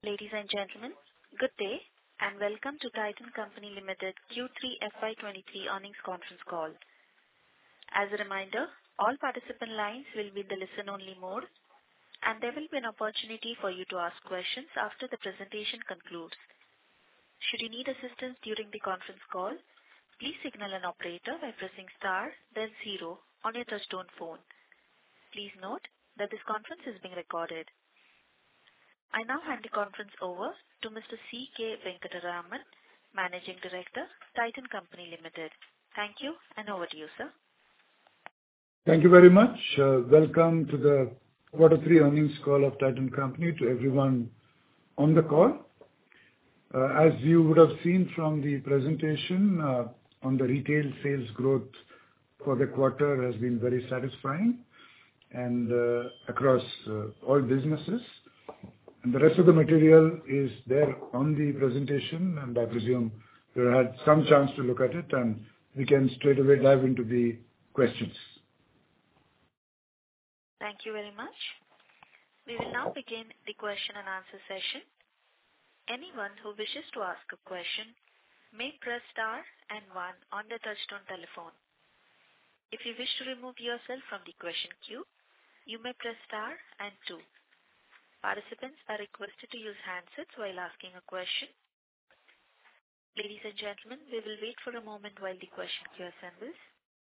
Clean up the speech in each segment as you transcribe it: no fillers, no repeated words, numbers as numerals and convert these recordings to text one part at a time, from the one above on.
Ladies and gentlemen, good day and welcome to Titan Company Limited Q3 FY23 earnings conference call. As a reminder, all participant lines will be in the listen-only mode, and there will be an opportunity for you to ask questions after the presentation concludes. Should you need assistance during the conference call, please signal an operator by pressing star then 0 on your touchtone phone. Please note that this conference is being recorded. I now hand the conference over to Mr. C.K. Venkataraman, Managing Director, Titan Company Limited. Thank you, and over to you, sir. Thank you very much. Welcome to the Q3 earnings call of Titan Company, to everyone on the call. As you would have seen from the presentation, on the retail sales growth for the quarter has been very satisfying and across all businesses. And the rest of the material is there on the presentation, and I presume you had some chance to look at it, and we can straight away dive into the questions. Thank you very much. We will now begin the question and answer session. Anyone who wishes to ask a question may press star and 1 on the touchtone telephone. If you wish to remove yourself from the question queue, you may press star and 2. Participants are requested to use handsets while asking a question. Ladies and gentlemen, we will wait for a moment while the question queue assembles.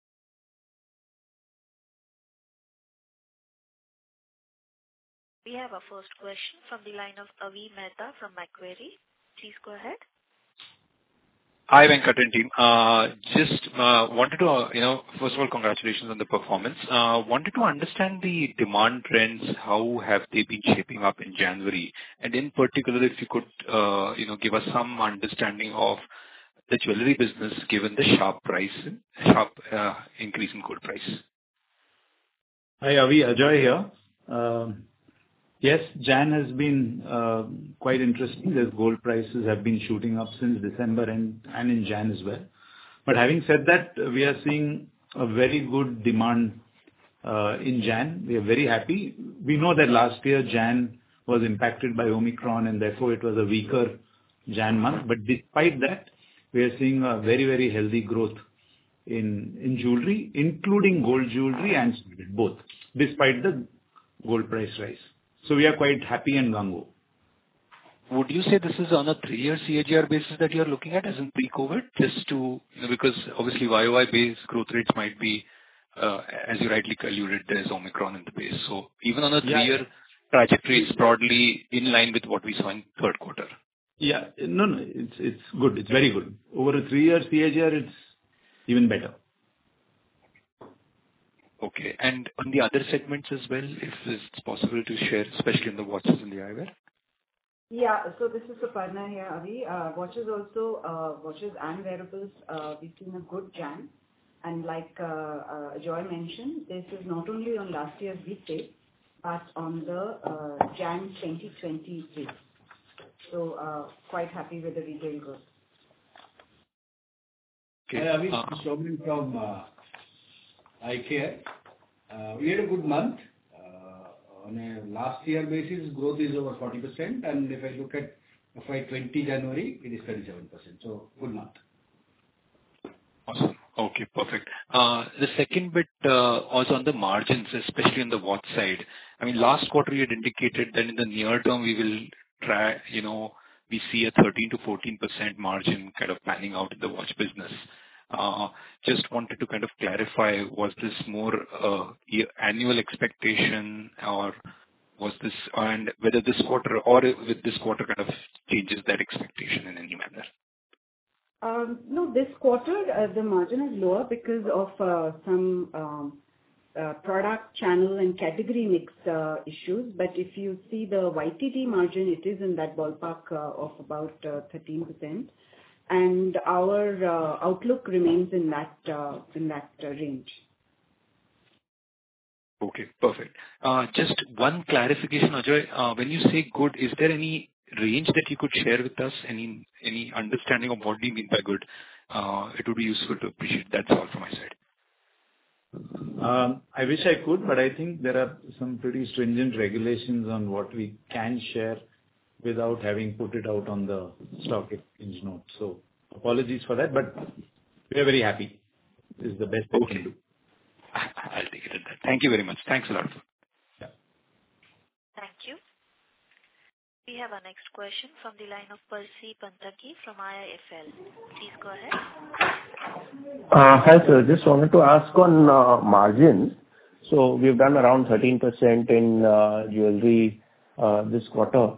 We have our first question from the line of Avi Mehta from Macquarie. Please go ahead. Hi, Venkat and team. Just wanted to, first of all, congratulations on the performance. Wanted to understand the demand trends. How have they been shaping up in January? And in particular, if you could, give us some understanding of the jewelry business, given the sharp increase in gold price. Hi, Avi. Ajoy here. Yes, Jan has been quite interesting. The gold prices have been shooting up since December and in Jan as well. But having said that, we are seeing a very good demand in Jan. We are very happy. We know that last year Jan was impacted by Omicron, and therefore it was a weaker Jan month. But despite that, we are seeing a very, very healthy growth in jewelry, including gold jewelry and both, despite the gold price rise. So we are quite happy and gung-ho. Would you say this is on a 3-year CAGR basis that you're looking at as in pre-COVID? Just to, because obviously YOY-based growth rates might be, as you rightly alluded, there's Omicron in the base. So even on a 3-year trajectory, it's broadly in line with what we saw in third quarter. Yeah. No, it's good. It's very good. Over a 3-year CAGR, it's even better. Okay. And on the other segments as well, if it's possible to share, especially in the watches and the eyewear? Yeah. So this is Suparna here, Avi. Watches also, watches and wearables, we've seen a good Jan. And like Joy mentioned, this is not only on last year's weekday, but on the Jan 2023. So quite happy with the retail growth. Okay. Avi, Shobhan from IKEA. We had a good month. On a last year basis, growth is over 40%, and if I look at FY20 January, it is 37%. So good month. Awesome. Okay, perfect. The second bit also on the margins, especially on the watch side. I mean, last quarter you had indicated that in the near term we will try, we see a 13 to 14% margin kind of panning out in the watch business. Just wanted to kind of clarify, was this more annual expectation, or was this, and whether this quarter or with this quarter kind of changes that expectation in any manner? No, this quarter the margin is lower because of some product, channel and category mix issues. But if you see the YTD margin, it is in that ballpark of about 13%. And our outlook remains in that range. Okay, perfect. Just one clarification, Ajoy. When you say good, is there any range that you could share with us? Any understanding of what do you mean by good? It would be useful to appreciate. That's all from my side. I wish I could, but I think there are some pretty stringent regulations on what we can share without having put it out on the stock exchange note. So apologies for that, but we are very happy. This is the best we can do. I'll take it at that. Thank you very much. Thanks a lot. Yeah. Thank you. We have our next question from the line of Percy Panthaki from IIFL. Please go ahead. Hi, sir. Just wanted to ask on margins. So we've done around 13% in jewelry this quarter.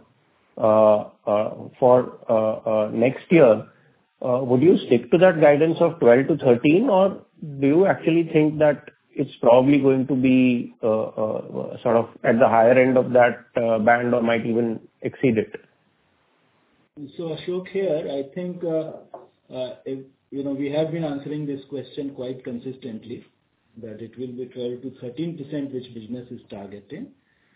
For next year, would you stick to that guidance of 12 to 13, or do you actually think that it's probably going to be sort of at the higher end of that band or might even exceed it? So Ashok here, I think we have been answering this question quite consistently, that it will be 12 to 13% which business is targeting.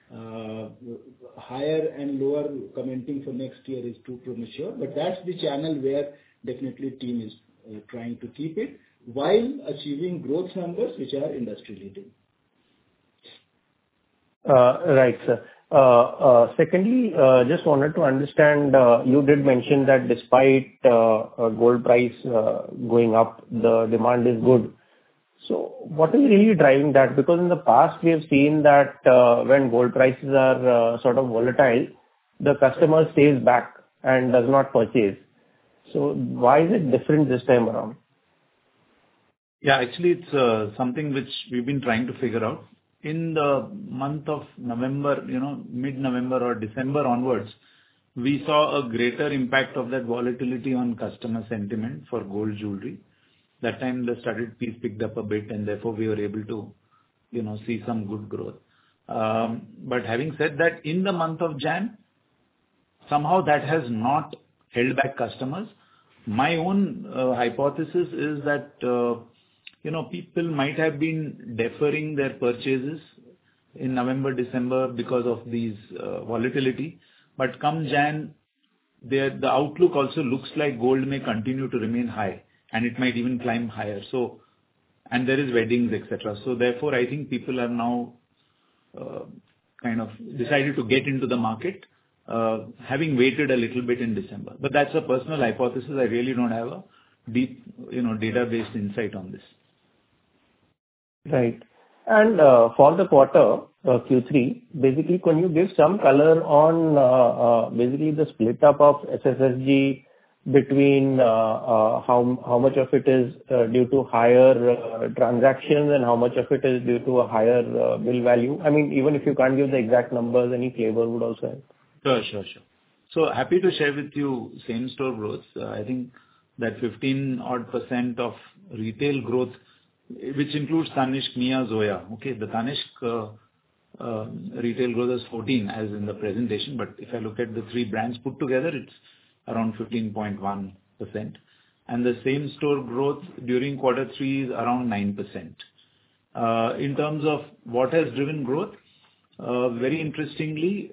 Higher and lower commenting for next year is too premature, but that's the channel where definitely team is trying to keep it while achieving growth numbers which are industry leading. Right, sir. Secondly, just wanted to understand, you did mention that despite gold price going up, the demand is good. So what is really driving that? Because in the past, we have seen that when gold prices are sort of volatile, the customer stays back and does not purchase. So why is it different this time around? Yeah, actually, it's something which we've been trying to figure out. In the month of November, mid-November or December onwards, we saw a greater impact of that volatility on customer sentiment for gold jewelry. That time the studded piece picked up a bit, and therefore we were able to, see some good growth. But having said that, in the month of Jan, somehow that has not held back customers. My own hypothesis is that, people might have been deferring their purchases in November, December because of these volatility. But come Jan, the outlook also looks like gold may continue to remain high, and it might even climb higher. So, and there is weddings, etc. So therefore, I think people are now kind of decided to get into the market, having waited a little bit in December. But that's a personal hypothesis. I really don't have a deep, database insight on this. Right. And for the quarter, Q3, basically, can you give some color on basically the split up of SSSG between how much of it is due to higher transactions and how much of it is due to a higher bill value? I mean, even if you can't give the exact numbers, any flavor would also help. Sure. So happy to share with you same store growth. I think that 15% of retail growth, which includes Tanishq, Mia, Zoya. Okay, the Tanishq retail growth is 14 as in the presentation, but if I look at the three brands put together, it's around 15.1%. And the same store growth during quarter 3 is around 9%. In terms of what has driven growth, very interestingly,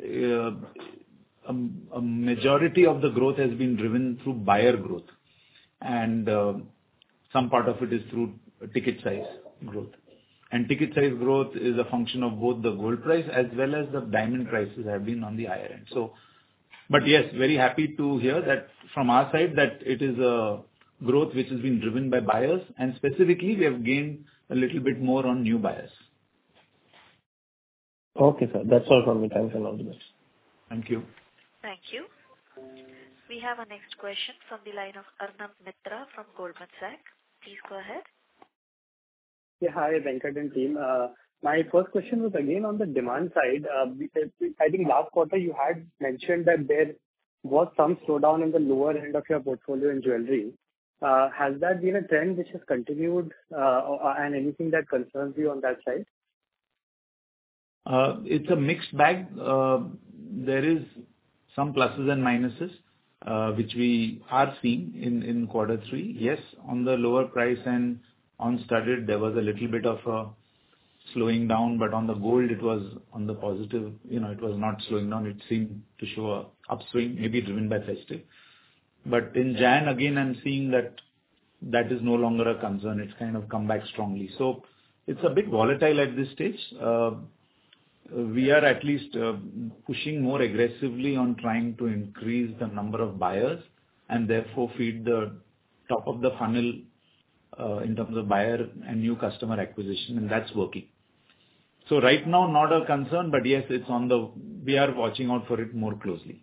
a majority of the growth has been driven through buyer growth, and some part of it is through ticket size growth. And ticket size growth is a function of both the gold price as well as the diamond prices have been on the higher end. So, but yes, very happy to hear that from our side that it is a growth which has been driven by buyers, and specifically we have gained a little bit more on new buyers. Okay, sir. That's all from me. Thanks and all the best. Thank you. Thank you. We have our next question from the line of Arnab Mitra from Goldman Sachs. Please go ahead. Yeah, hi, Venkat and team. My first question was again on the demand side. I think last quarter you had mentioned that there was some slowdown in the lower end of your portfolio in jewelry. Has that been a trend which has continued, and anything that concerns you on that side? It's a mixed bag. There is some pluses and minuses, which we are seeing in quarter 3. Yes, on the lower price and on studded, there was a little bit of a slowing down, but on the gold, it was on the positive. It was not slowing down. It seemed to show a upswing, maybe driven by festive. But in Jan, again, I'm seeing that is no longer a concern. It's kind of come back strongly. So it's a bit volatile at this stage. we are at least pushing more aggressively on trying to increase the number of buyers and therefore feed the top of the funnel in terms of buyer and new customer acquisition, and that's working. So right now, not a concern, but yes, we are watching out for it more closely.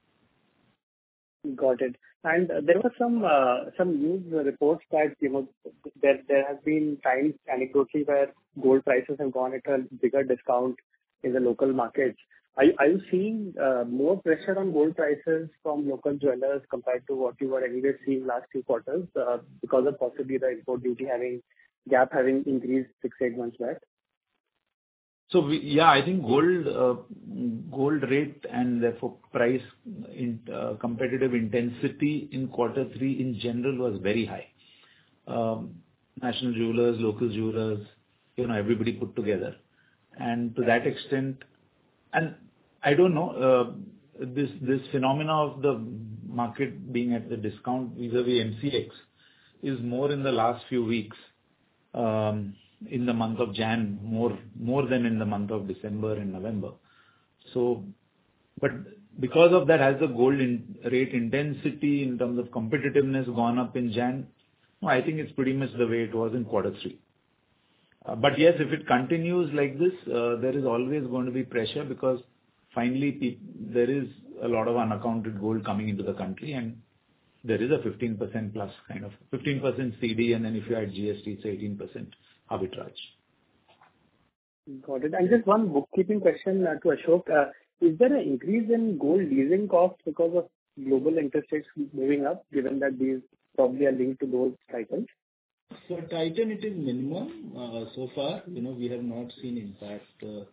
Got it. And there were some news reports that, there has been times anecdotally where gold prices have gone at a bigger discount in the local markets. Are you seeing more pressure on gold prices from local jewelers compared to what you were anyway seeing last few quarters because of possibly the import duty gap having increased 6-8 months back? So I think gold rate and therefore price competitive intensity in quarter 3 in general was very high. National jewelers, local jewelers, everybody put together. And to that extent, and I don't know, this phenomena of the market being at the discount vis-a-vis MCX is more in the last few weeks. In the month of Jan, more than in the month of December and November. So, but because of that, has the gold rate intensity in terms of competitiveness gone up in Jan? No, I think it's pretty much the way it was in quarter 3. But yes, if it continues like this, there is always going to be pressure because finally there is a lot of unaccounted gold coming into the country, and there is a 15% plus kind of 15% CD, and then if you add GST, it's 18% arbitrage. Got it. And just one bookkeeping question to Ashok. Is there an increase in gold leasing costs because of global interest rates moving up, given that these probably are linked to those cycles? For Titan, it is minimum. So far, we have not seen impact.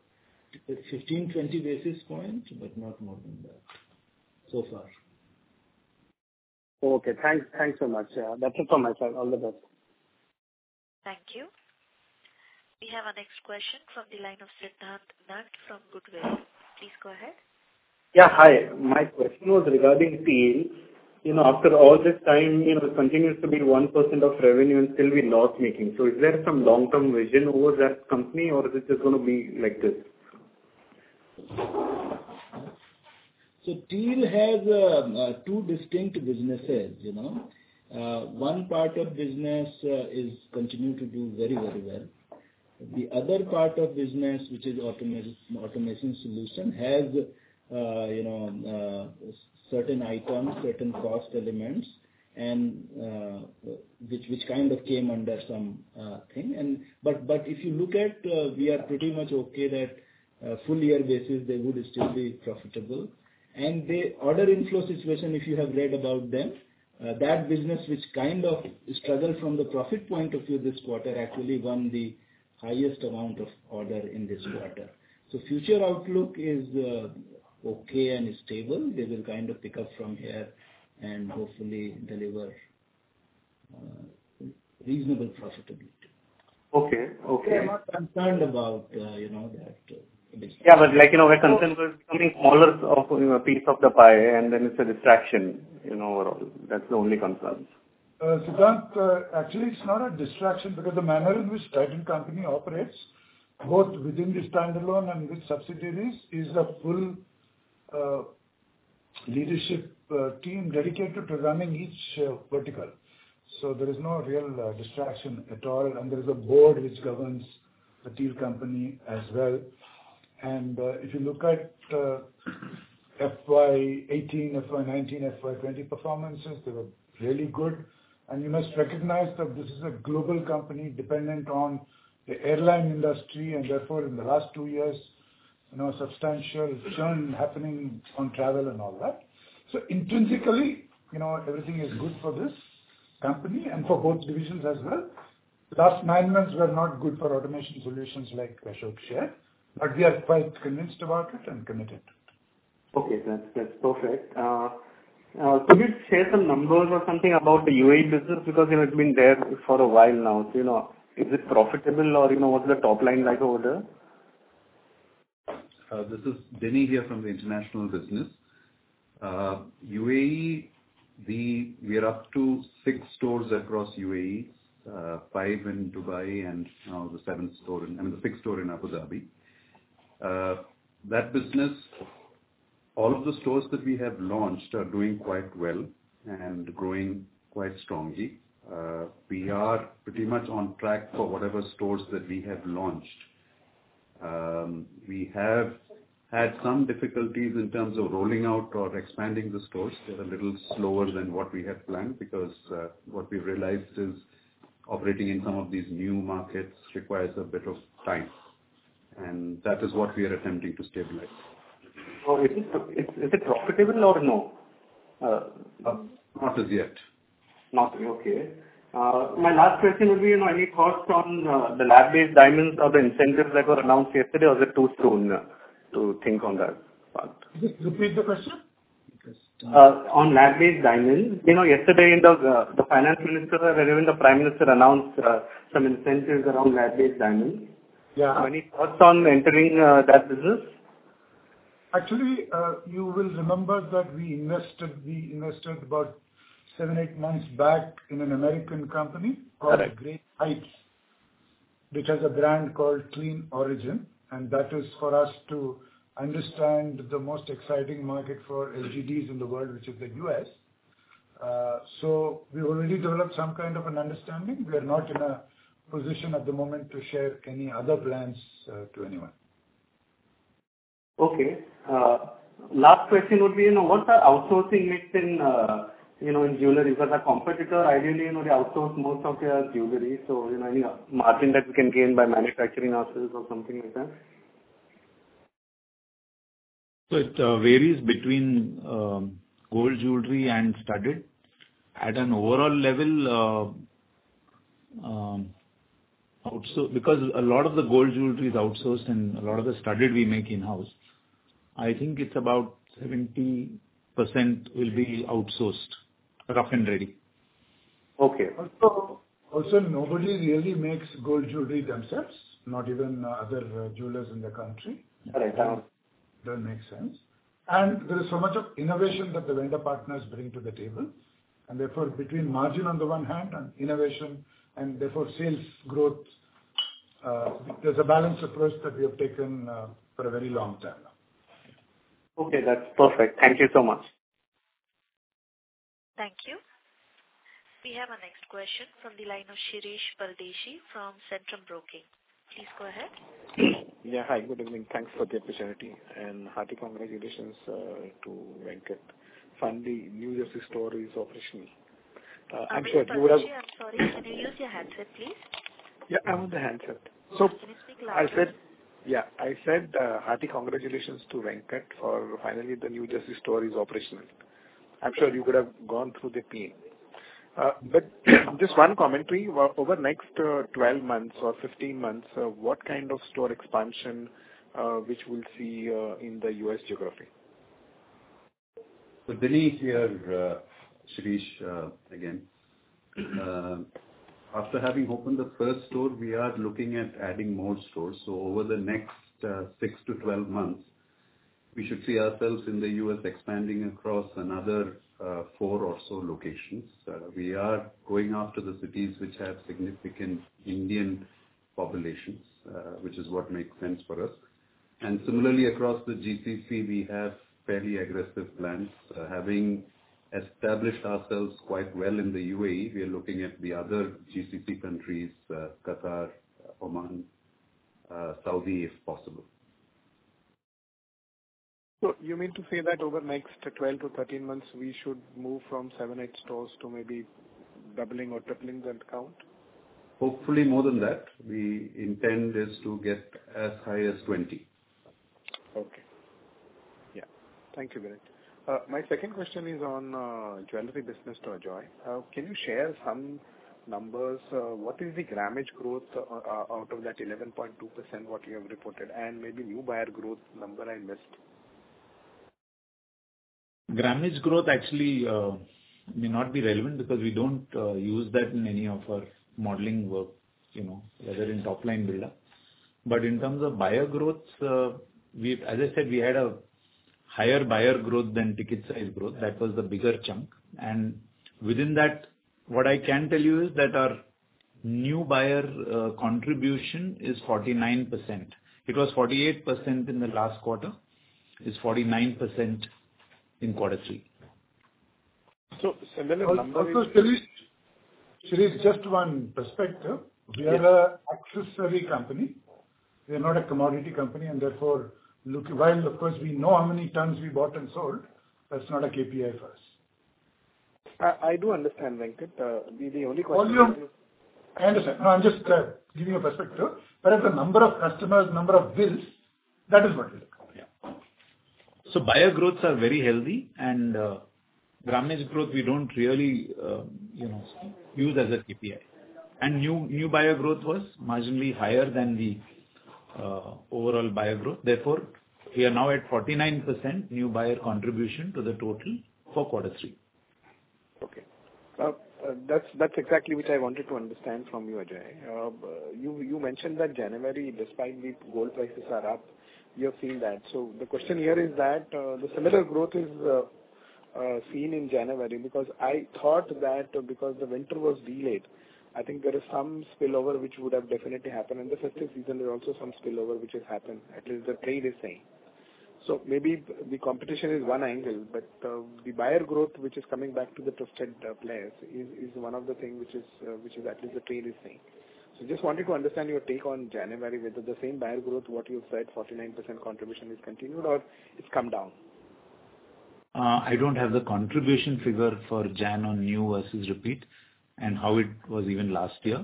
15-20 basis points, but not more than that so far. Okay. Thanks so much. That's it from my side. All the best. Thank you. We have our next question from the line of Siddhant Nat from Goodwill. Please go ahead. Yeah, hi. My question was regarding TEAL. After all this time, it continues to be 1% of revenue and still be loss making. So is there some long-term vision over that company, or is it just going to be like this? So TEAL has 2 distinct businesses, One part of business is continuing to do very, very well. The other part of business, which is automation solution, has certain items, certain cost elements, and which kind of came under some thing. But if you look at, we are pretty much okay that full year basis they would still be profitable. And the order inflow situation, if you have read about them, that business which kind of struggled from the profit point of view this quarter actually won the highest amount of order in this quarter. So future outlook is okay and stable. They will kind of pick up from here and hopefully deliver reasonable profitability. Okay. I'm not concerned about that. Yeah, but we're concerned with becoming smaller of a piece of the pie, and then it's a distraction, overall. That's the only concern. Siddhant, actually it's not a distraction because the manner in which Titan Company operates, both within the standalone and with subsidiaries, is a full leadership team dedicated to running each vertical. So there is no real distraction at all, and there is a board which governs the TEAL company as well. And if you look at FY18, FY19, FY20 performances, they were really good. And you must recognize that this is a global company dependent on the airline industry, and therefore in the last 2 years, substantial churn happening on travel and all that. So intrinsically, everything is good for this company and for both divisions as well. Last 9 months were not good for automation solutions like Ashok shared, but we are quite convinced about it and committed. Okay, that's perfect. Could you share some numbers or something about the UAE business, because it's been there for a while now. So, is it profitable, or what's the top line like over there? This is Denny here from the international business. UAE, we are up to 6 stores across UAE, 5 in Dubai, and now the 6th store in Abu Dhabi. That business, all of the stores that we have launched are doing quite well and growing quite strongly. We are pretty much on track for whatever stores that we have launched. We have had some difficulties in terms of rolling out or expanding the stores. They're a little slower than what we had planned because what we've realized is operating in some of these new markets requires a bit of time, and that is what we are attempting to stabilize. So is it profitable or no? Not as yet. Not okay. My last question would be, any thoughts on the lab-based diamonds or the incentives that were announced yesterday, or is it too soon to think on that part? Just repeat the question. On lab-based diamonds, yesterday the finance minister or even the prime minister announced some incentives around lab-based diamonds. Yeah. So any thoughts on entering that business? Actually, you will remember that we invested about 7-8 months back in an American company called Great Heights, which has a brand called Clean Origin, and that is for us to understand the most exciting market for LGDs in the world, which is the US. So we already developed some kind of an understanding. We are not in a position at the moment to share any other plans to anyone. Okay. Last question would be, what's our outsourcing mix in jewelry? Because our competitor, ideally, they outsource most of their jewelry. So, any margin that we can gain by manufacturing ourselves or something like that? So it varies between gold jewelry and studded. At an overall level, because a lot of the gold jewelry is outsourced and a lot of the studded we make in-house, I think it's about 70% will be outsourced, rough and ready. Okay. Also, nobody really makes gold jewelry themselves, not even other jewelers in the country. Right. Doesn't make sense. And there is so much of innovation that the vendor partners bring to the table. And therefore, between margin on the one hand and innovation and therefore sales growth, there's a balanced approach that we have taken for a very long time now. Okay, that's perfect. Thank you so much. Thank you. We have our next question from the line of Shirish Pardeshi from Centrum Broking. Please go ahead. Yeah, hi, good evening. Thanks for the opportunity and hearty congratulations to Venkat. Finally, New Jersey store is operational. I'm sure you would have. I'm sorry, can you use your handset, please? Yeah, I'm on the handset. So can you speak louder? I said hearty congratulations to Venkat for finally the New Jersey store is operational. I'm sure you could have gone through the pain. But just one commentary, over next 12 months or 15 months, what kind of store expansion which we'll see in the US geography? So Dinesh here, Shirish, again. After having opened the first store, we are looking at adding more stores. So over the next 6 to 12 months, we should see ourselves in the US expanding across another 4 or so locations. We are going after the cities which have significant Indian populations, which is what makes sense for us. And similarly, across the GCC, we have fairly aggressive plans. Having established ourselves quite well in the UAE, we are looking at the other GCC countries, Qatar, Oman, Saudi, if possible. So you mean to say that over next 12 to 13 months, we should move from 7-8 stores to maybe doubling or tripling that count? Hopefully more than that. The intent is to get as high as 20. Okay. Yeah. Thank you, Vineet. My second question is on jewelry business to Ajoy. Can you share some numbers? What is the grammage growth out of that 11.2% what you have reported, and maybe new buyer growth number I missed? Grammage growth actually may not be relevant because we don't use that in any of our modeling work, whether in top line build-up. But in terms of buyer growth, as I said, we had a higher buyer growth than ticket size growth. That was the bigger chunk. And within that, what I can tell you is that our new buyer contribution is 49%. It was 48% in the last quarter. It's 49% in quarter 3. So similar number Also, Shirish, just one perspective. We are a accessory company. We are not a commodity company, and therefore, while of course we know how many tons we bought and sold, that's not a KPI for us. I do understand, Venkat. The only question Volume, I understand. No, I'm just giving you a perspective. Whereas the number of customers, number of bills, that is what we look at. Yeah. So buyer growths are very healthy, and grammage growth we don't really use as a KPI. And new buyer growth was marginally higher than the overall buyer growth. Therefore, we are now at 49% new buyer contribution to the total for quarter 3. Okay. That's exactly which I wanted to understand from you, Ajay. You mentioned that January, despite the gold prices are up, you have seen that. So the question here is that the similar growth is seen in January, because I thought that because the winter was delayed, I think there is some spillover which would have definitely happened. In the festive season, there is also some spillover which has happened. At least the trade is saying. So maybe the competition is one angle, but the buyer growth which is coming back to the trusted players is one of the things which is at least the trade is saying. So just wanted to understand your take on January, whether the same buyer growth, what you said, 49% contribution is continued or it's come down. I don't have the contribution figure for Jan on new versus repeat and how it was even last year.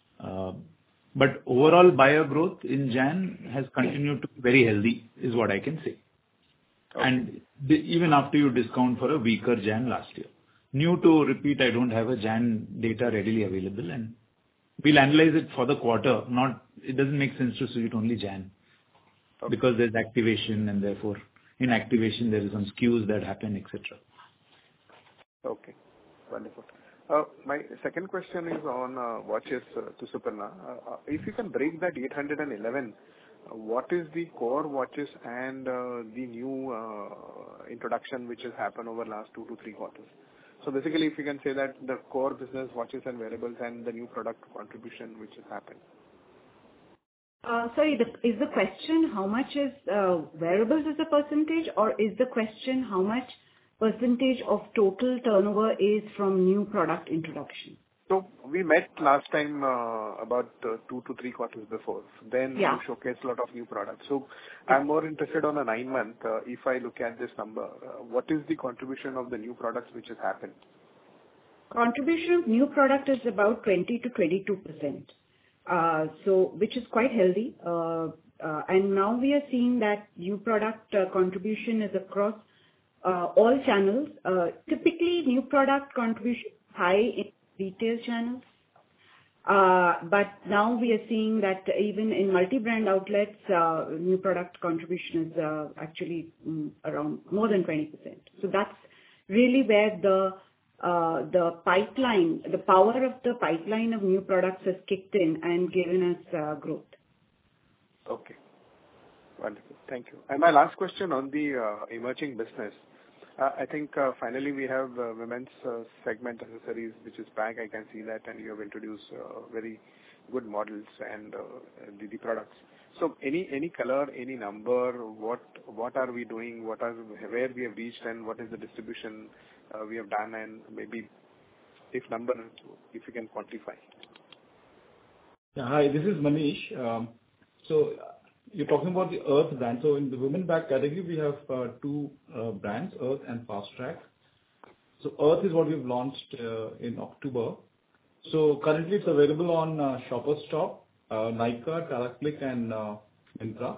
But overall buyer growth in Jan has continued to be very healthy, is what I can say. Okay. And even after you discount for a weaker Jan last year. New to repeat, I don't have a Jan data readily available, and we'll analyze it for the quarter. It doesn't make sense to see it only Jan. Okay. Because there's activation, and therefore in activation there is some skews that happen, etc. Okay, wonderful. My second question is on watches to Suparna. If you can break that 811, what is the core watches and the new introduction which has happened over the last 2 to 3 quarters? So basically, if you can say that the core business, watches and wearables, and the new product contribution which has happened. Sorry, is the question how much is wearables as a percentage, or is the question how much percentage of total turnover is from new product introduction? So we met last time about 2 to 3 quarters before. Then you showcased a lot of new products. So I'm more interested on a 9-month. If I look at this number, what is the contribution of the new products which has happened? Contribution of new product is about 20 to 22%. So which is quite healthy. And now we are seeing that new product contribution is across all channels. Typically, new product contribution high in retail channels. But now we are seeing that even in multi-brand outlets, new product contribution is actually around more than 20%. So that's really where the pipeline, the power of the pipeline of new products has kicked in and given us growth. Okay. Wonderful. Thank you. And my last question on the emerging business. I think finally we have women's segment accessories, which is back. I can see that, and you have introduced very good models and the products. So any color, any number, what are we doing, where we have reached, and what is the distribution we have done, and maybe if you can quantify. Yeah, hi, this is Manish. So you're talking about the Earth brand. So in the women bag category, we have 2 brands, Earth and Fast Track. So Earth is what we've launched in October. So currently it's available on Shoppers Stop, Nykaa, Tata Click, and Myntra.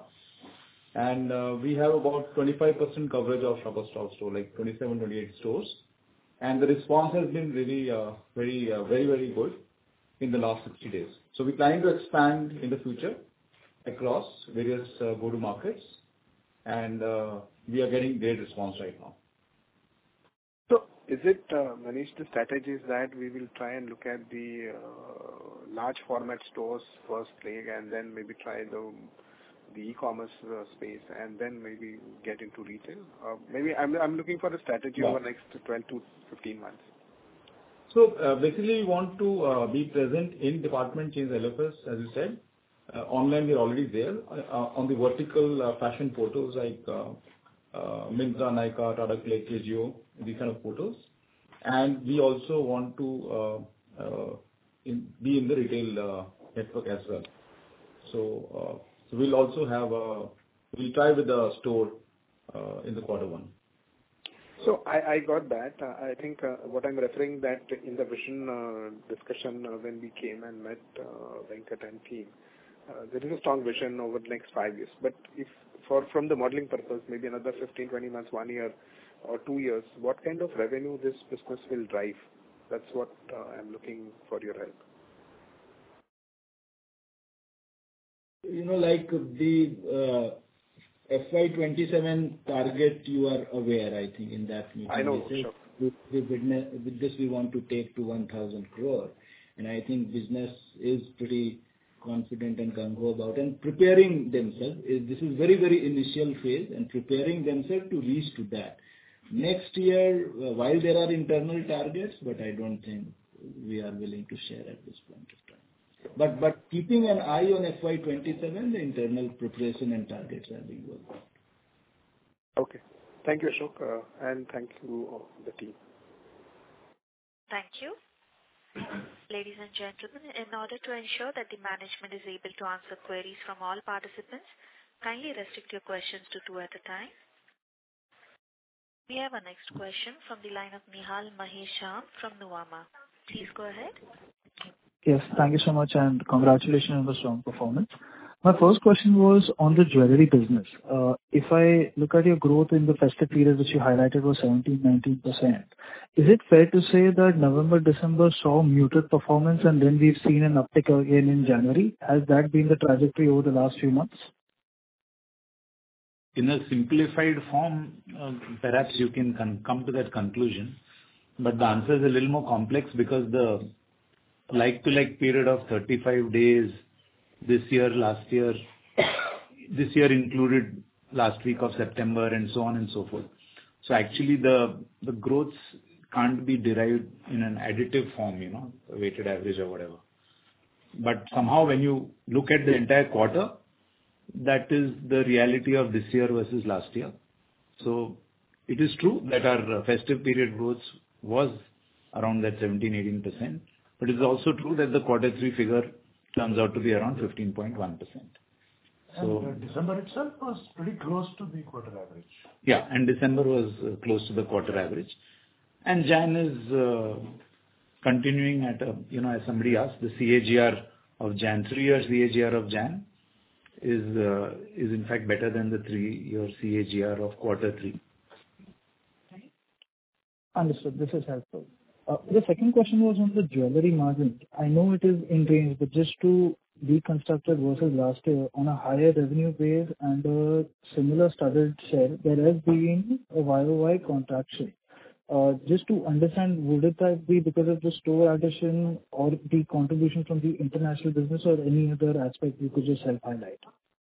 And we have about 25% coverage of Shoppers Stop store, like 27, 28 stores. And the response has been really very good in the last 60 days. So we're planning to expand in the future across various go-to markets, and we are getting great response right now. So is it, Manish, the strategy is that we will try and look at the large format stores first leg, and then maybe try the e-commerce space, and then maybe get into retail? Maybe I'm looking for a strategy over the next 12 to 15 months. So basically we want to be present in department chains LFS, as you said, Online, we're already there. On the vertical fashion portals like Myntra, Nykaa, Tata CLiQ, Ajio, these kind of portals. And we also want to be in the retail network as well. So we'll also have we'll try with the store in the quarter one. So I got that. I think what I'm referring that in the vision discussion when we came and met Venkat and team, there is a strong vision over the next 5 years. But if from the modeling purpose, maybe another 15, 20 months, 1 year or 2 years, what kind of revenue this business will drive? That's what I'm looking for your help. Like the FY27 target, you are aware, I think, in that meeting. I know, sure. With this, we want to take to 1,000 crore. And I think business is pretty confident and gung-ho about and preparing themselves. This is very, very initial phase and preparing themselves to reach to that. Next year, while there are internal targets, but I don't think we are willing to share at this point of time. But keeping an eye on FY27, the internal preparation and targets are being worked on. Okay. Thank you, Ashok, and thank you, the team. Thank you. Ladies and gentlemen, in order to ensure that the management is able to answer queries from all participants, kindly restrict your questions to 2 at a time. We have our next question from the line of Nihal Mahesham from Nuvama. Please go ahead. Yes, thank you so much and congratulations on the strong performance. My first question was on the jewelry business. If I look at your growth in the festive period, which you highlighted was 17-19%, is it fair to say that November, December saw muted performance and then we've seen an uptick again in January? Has that been the trajectory over the last few months? In a simplified form, perhaps you can come to that conclusion, but the answer is a little more complex because the like-to-like period of 35 days this year, last year, this year included last week of September and so on and so forth. So actually the growths can't be derived in an additive form, a weighted average or whatever. But somehow when you look at the entire quarter, that is the reality of this year versus last year. So it is true that our festive period growth was around that 17-18%. But it's also true that the quarter 3 figure turns out to be around 15.1%. So December itself was pretty close to the quarter average. Yeah, and December was close to the quarter average. And Jan is continuing at, as somebody asked, the CAGR of Jan, 3-year CAGR of Jan is in fact better than the 3-year CAGR of quarter 3. Understood. This is helpful. The second question was on the jewelry margin. I know it is in range, but just to deconstruct it versus last year on a higher revenue base and a similar studded share, there has been a YOY contraction. Just to understand, would it be because of the store addition or the contribution from the international business or any other aspect you could just help highlight?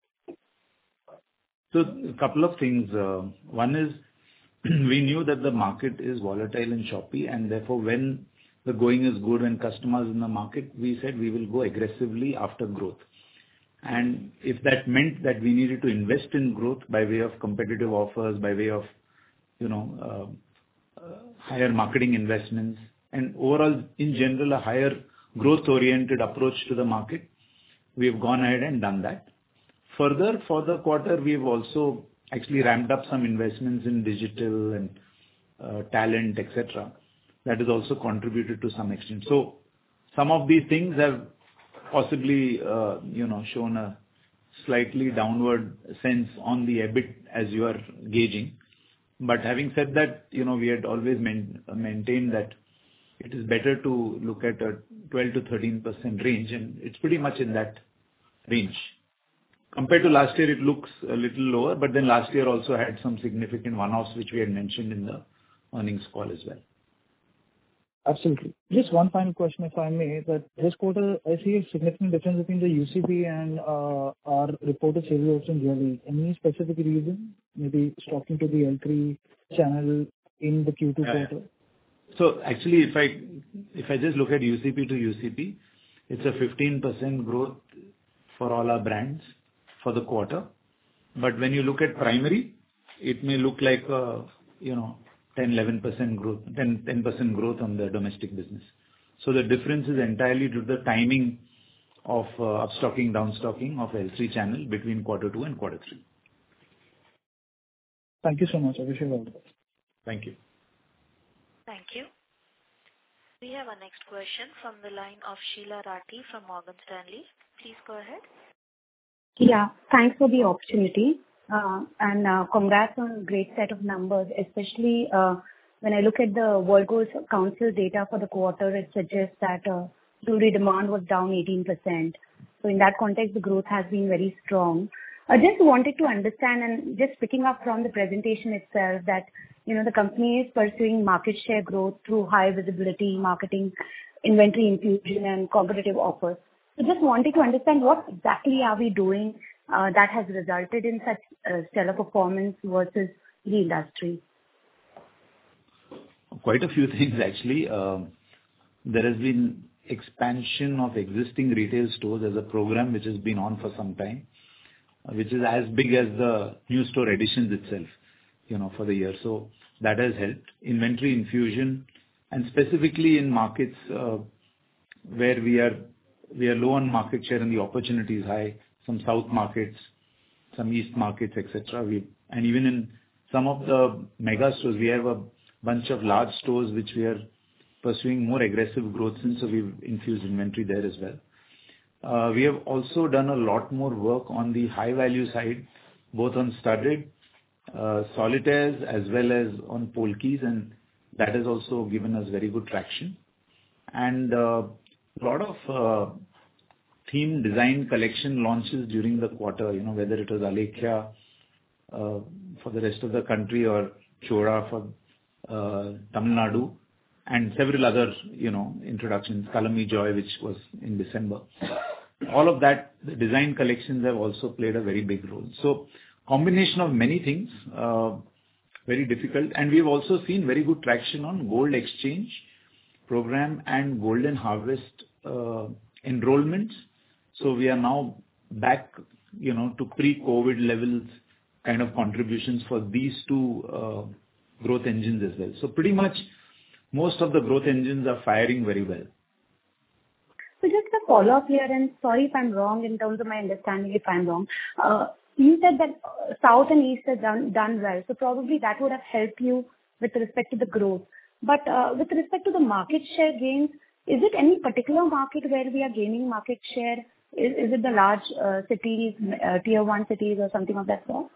So a couple of things. One is we knew that the market is volatile and choppy, and therefore when the going is good, when customers in the market, we said we will go aggressively after growth. And if that meant that we needed to invest in growth by way of competitive offers, by way of, higher marketing investments, and overall, in general, a higher growth-oriented approach to the market, we have gone ahead and done that. Further, for the quarter, we have also actually ramped up some investments in digital and talent, etc. That has also contributed to some extent. So some of these things have possibly, shown a slightly downward sense on the EBIT as you are gauging. But having said that, we had always maintained that it is better to look at a 12 to 13% range, and it's pretty much in that range. Compared to last year, it looks a little lower, but then last year also had some significant one-offs, which we had mentioned in the earnings call as well. Absolutely. Just one final question, if I may, that this quarter, I see a significant difference between the UCP and our reported sales in jewelry. Any specific reason? Maybe stocking to the L3 channel in the Q2 quarter? So actually, if I just look at UCP to UCP, it's a 15% growth for all our brands for the quarter. But when you look at primary, it may look like 10-11% growth, 10% growth on the domestic business. So the difference is entirely due to the timing of upstocking, downstocking of L3 channel between quarter 2 and quarter 3. Thank you so much. I wish you all the best. Thank you. Thank you. We have our next question from the line of Sheela Rathi from Morgan Stanley. Please go ahead. Yeah, thanks for the opportunity. And congrats on a great set of numbers, especially when I look at the World Gold Council data for the quarter, it suggests that jewelry demand was down 18%. So in that context, the growth has been very strong. I just wanted to understand, and just picking up from the presentation itself, that the company is pursuing market share growth through high visibility marketing, inventory infusion, and competitive offers. So just wanted to understand what exactly are we doing that has resulted in such stellar performance versus the industry? Quite a few things actually. There has been expansion of existing retail stores as a program which has been on for some time, which is as big as the new store additions itself, for the year. So that has helped. Inventory infusion, and specifically in markets where we are low on market share and the opportunity is high, some south markets, some east markets, etc. And even in some of the mega stores, we have a bunch of large stores which we are pursuing more aggressive growth in, so we've infused inventory there as well. We have also done a lot more work on the high value side, both on studded, solitaires, as well as on polkis, and that has also given us very good traction. And a lot of theme design collection launches during the quarter, whether it was Alekhya for the rest of the country or Chora for Tamil Nadu, and several other, introductions, Kalami Joy, which was in December. All of that, the design collections have also played a very big role. So combination of many things, very difficult. And we've also seen very good traction on gold exchange program and golden harvest enrollments. So we are now back, to pre-COVID levels kind of contributions for these two growth engines as well. So pretty much most of the growth engines are firing very well. So just a follow-up here, and sorry if I'm wrong in terms of my understanding, if I'm wrong. You said that South and East has done well, so probably that would have helped you with respect to the growth. But with respect to the market share gains, is it any particular market where we are gaining market share? Is it the large cities, tier 1 cities or something of that sort?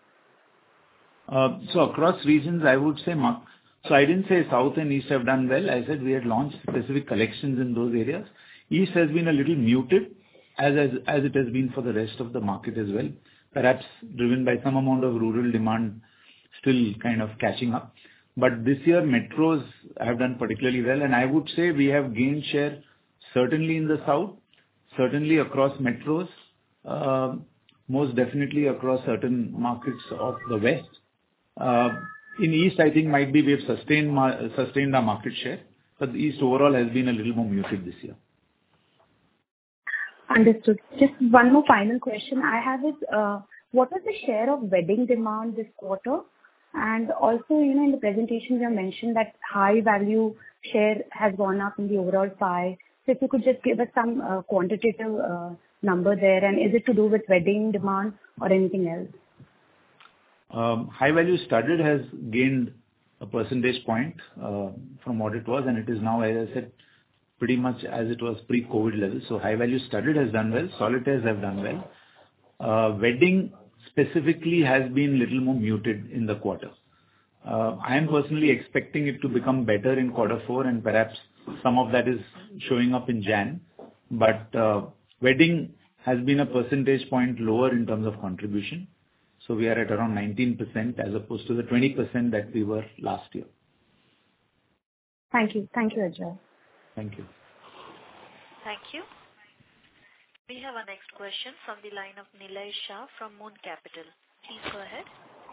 So across regions, I would say, so I didn't say South and East have done well. I said we had launched specific collections in those areas. East has been a little muted, as it has been for the rest of the market as well, perhaps driven by some amount of rural demand still kind of catching up. But this year, metros have done particularly well, and I would say we have gained share certainly in the south, certainly across metros, most definitely across certain markets of the west. In East, I think might be we have sustained our market share, but the East overall has been a little more muted this year. Understood. Just one more final question I have is, what was the share of wedding demand this quarter? And also, in the presentation you mentioned that high value share has gone up in the overall pie. So if you could just give us some quantitative number there, and is it to do with wedding demand or anything else? High value studded has gained a percentage point from what it was, and it is now, as I said, pretty much as it was pre-COVID levels. So high value studded has done well, solitaires have done well. Wedding specifically has been little more muted in the quarter. I am personally expecting it to become better in quarter 4, and perhaps some of that is showing up in Jan. But wedding has been a percentage point lower in terms of contribution. So we are at around 19% as opposed to the 20% that we were last year. Thank you. Thank you, Ajoy. Thank you. Thank you. We have our next question from the line of Nilay Shah from Moon Capital. Please go ahead.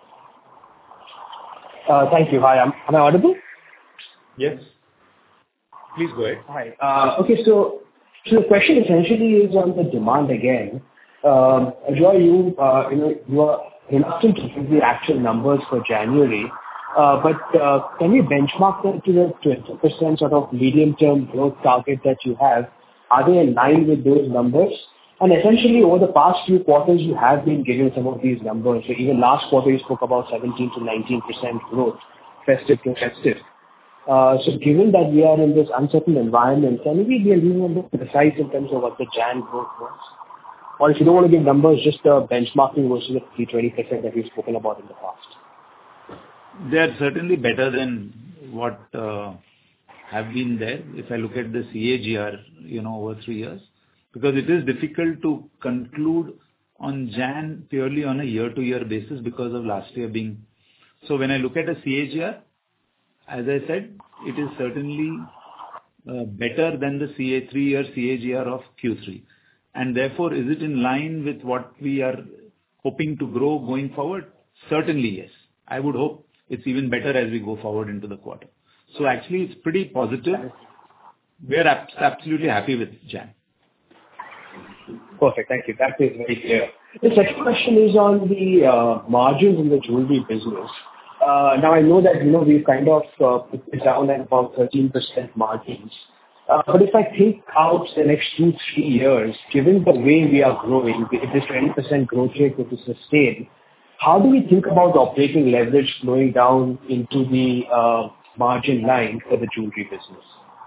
Thank you. Hi, am I audible? Yes. Please go ahead. Hi. Okay, so the question essentially is on the demand again. Ajoy, you are reluctant to give the actual numbers for January, but can you benchmark them to the 20% sort of medium-term growth target that you have? Are they in line with those numbers? And essentially, over the past few quarters, you have been giving some of these numbers. So even last quarter, you spoke about 17 to 19% growth, festive to festive. So given that we are in this uncertain environment, can we be a little more precise in terms of what the Jan growth was? Or if you don't want to give numbers, just benchmarking versus the 20% that we've spoken about in the past. They are certainly better than what have been there. If I look at the CAGR, over 3 years, because it is difficult to conclude on Jan purely on a year-to-year basis because of last year being. So when I look at a CAGR, as I said, it is certainly better than the 3-year CAGR of Q3. And therefore, is it in line with what we are hoping to grow going forward? Certainly, yes. I would hope it's even better as we go forward into the quarter. So actually, it's pretty positive. We are absolutely happy with Jan. Perfect. Thank you. That is very clear. The second question is on the margins in the jewelry business. Now, I know that, we've kind of put it down at about 13% margins. But if I think out the next 2-3 years, given the way we are growing, if this 20% growth rate were to sustain, how do we think about operating leverage flowing down into the margin line for the jewelry business?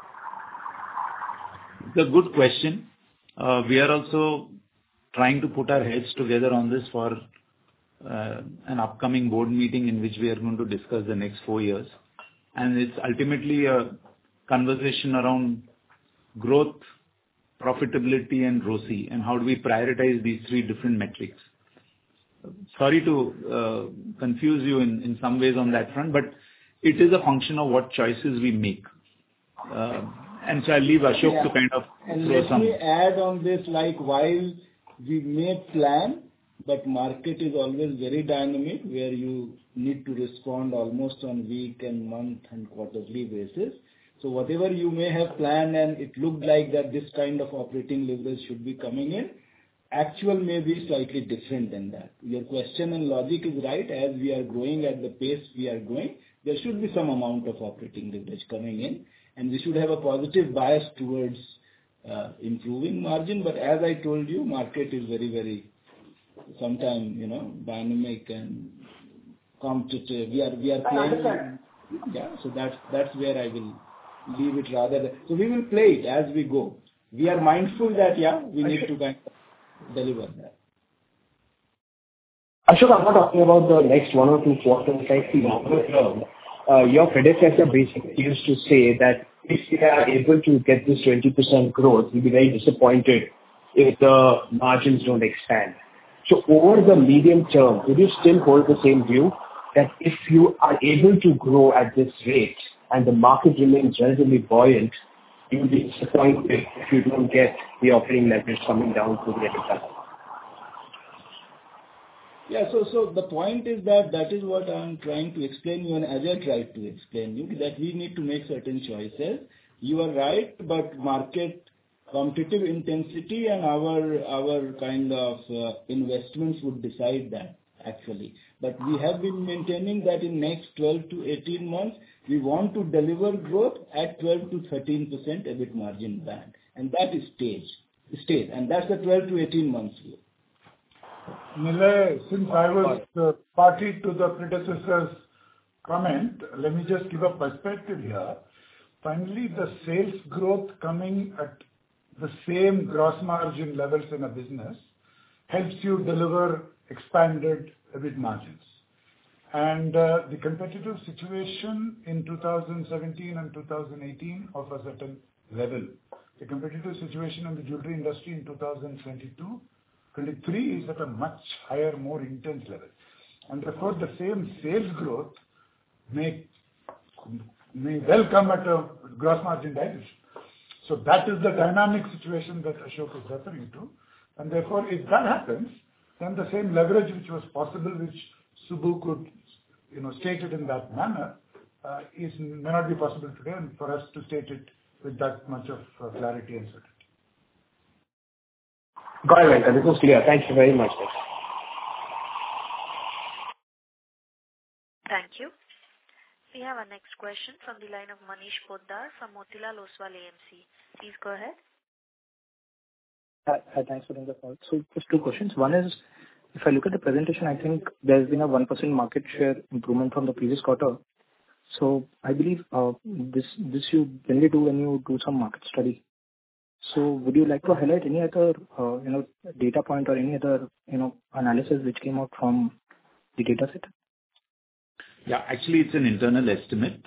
It's a good question. We are also trying to put our heads together on this for an upcoming board meeting in which we are going to discuss the next 4 years. And it's ultimately a conversation around growth, profitability, and ROCE, and how do we prioritize these 3 different metrics. Sorry to confuse you in some ways on that front, but it is a function of what choices we make. And so I'll leave Ashok to kind of throw some. Let me add on this, like while we may plan, but market is always very dynamic, where you need to respond almost on week and month and quarterly basis. So whatever you may have planned and it looked like that this kind of operating leverage should be coming in, actual may be slightly different than that. Your question and logic is right. As we are growing at the pace we are going, there should be some amount of operating leverage coming in, and we should have a positive bias towards improving margin. But as I told you, market is very, very sometimes, dynamic and competitive. We are playing. Yeah, so that's where I will leave it rather. So we will play it as we go. We are mindful that, we need to kind of deliver that. Ashok, I'm not talking about the next 1 or 2 quarters, like the longer term. Your predecessor basically used to say that if we are able to get this 20% growth, we'll be very disappointed if the margins don't expand. So over the medium term, would you still hold the same view that if you are able to grow at this rate and the market remains relatively buoyant, you will be disappointed if you don't get the operating leverage coming down to the EBITDA? Yeah, so the point is that is what I'm trying to explain you, and Ajay tried to explain you, that we need to make certain choices. You are right, but market competitive intensity and our kind of investments would decide that actually. But we have been maintaining that in next 12 to 18 months, we want to deliver growth at 12 to 13% EBIT margin band, and that is stays, and that's the 12 to 18 months view. Nilay, since I was party to the predecessor's comment, let me just give a perspective here. Finally, the sales growth coming at the same gross margin levels in a business helps you deliver expanded EBIT margins. And the competitive situation in 2017 and 2018 of a certain level. The competitive situation in the jewelry industry in 2022 23 is at a much higher, more intense level. And therefore, the same sales growth may well come at a gross margin dilution. So that is the dynamic situation that Ashok is referring to. And therefore, if that happens, then the same leverage which was possible, which Subbu could, state it in that manner, may not be possible today, and for us to state it with that much of clarity and certainty. Got it, Venkat. This was clear. Thank you very much. Thank you. We have our next question from the line of Manish Poddar from Motilal Oswal AMC. Please go ahead. Hi, thanks for doing the call. So just two questions. One is, if I look at the presentation, I think there's been a 1% market share improvement from the previous quarter. So I believe this you generally do when you do some market study. So would you like to highlight any other data point or any other analysis which came out from the data set? Yeah, actually, it's an internal estimate.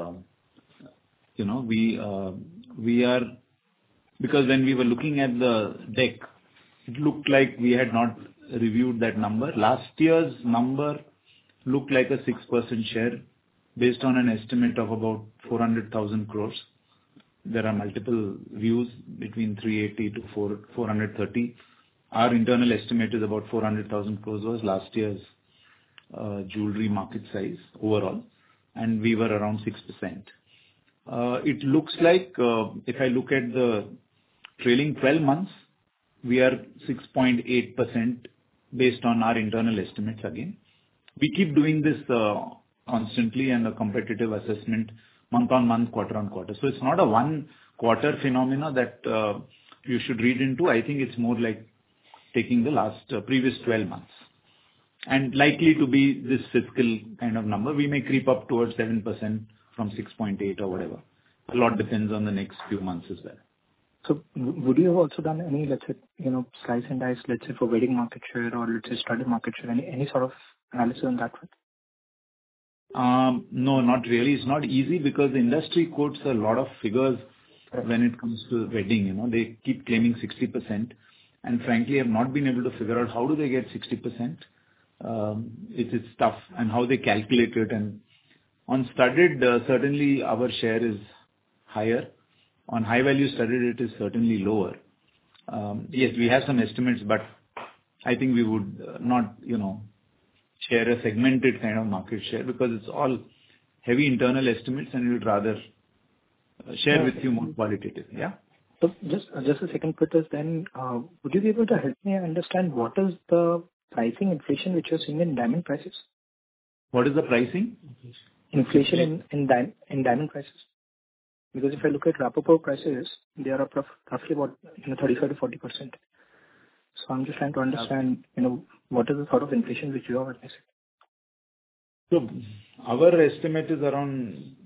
We are, because when we were looking at the deck, it looked like we had not reviewed that number. Last year's number looked like a 6% share based on an estimate of about 400,000 crores. There are multiple views between 380 to 430. Our internal estimate is about 400,000 crores was last year's jewelry market size overall, and we were around 6%. It looks like, if I look at the trailing 12 months, we are 6.8% based on our internal estimates again. We keep doing this constantly and a competitive assessment month on month, quarter on quarter. So it's not a one quarter phenomena that you should read into. I think it's more like taking the last previous 12 months. And likely to be this fiscal kind of number. We may creep up towards 7% from 6.8 or whatever. A lot depends on the next few months as well. So would you have also done any, let's say, slice and dice, let's say for wedding market share or let's say studded market share, any sort of analysis on that front? No, not really. It's not easy because the industry quotes a lot of figures when it comes to wedding. They keep claiming 60%. And frankly, I've not been able to figure out how do they get 60%. It's tough and how they calculate it. And on studded, certainly our share is higher. On high value studded, it is certainly lower. Yes, we have some estimates, but I think we would not, share a segmented kind of market share because it's all heavy internal estimates and we would rather share with you more qualitative. Yeah. So just a second, Peter, then would you be able to help me understand what is the pricing inflation which you're seeing in diamond prices? What is the pricing? Inflation in diamond prices. Because if I look at Rapaport prices, they are up roughly about 35 to 40%. So I'm just trying to understand, what is the sort of inflation which you are witnessing? So our estimate is around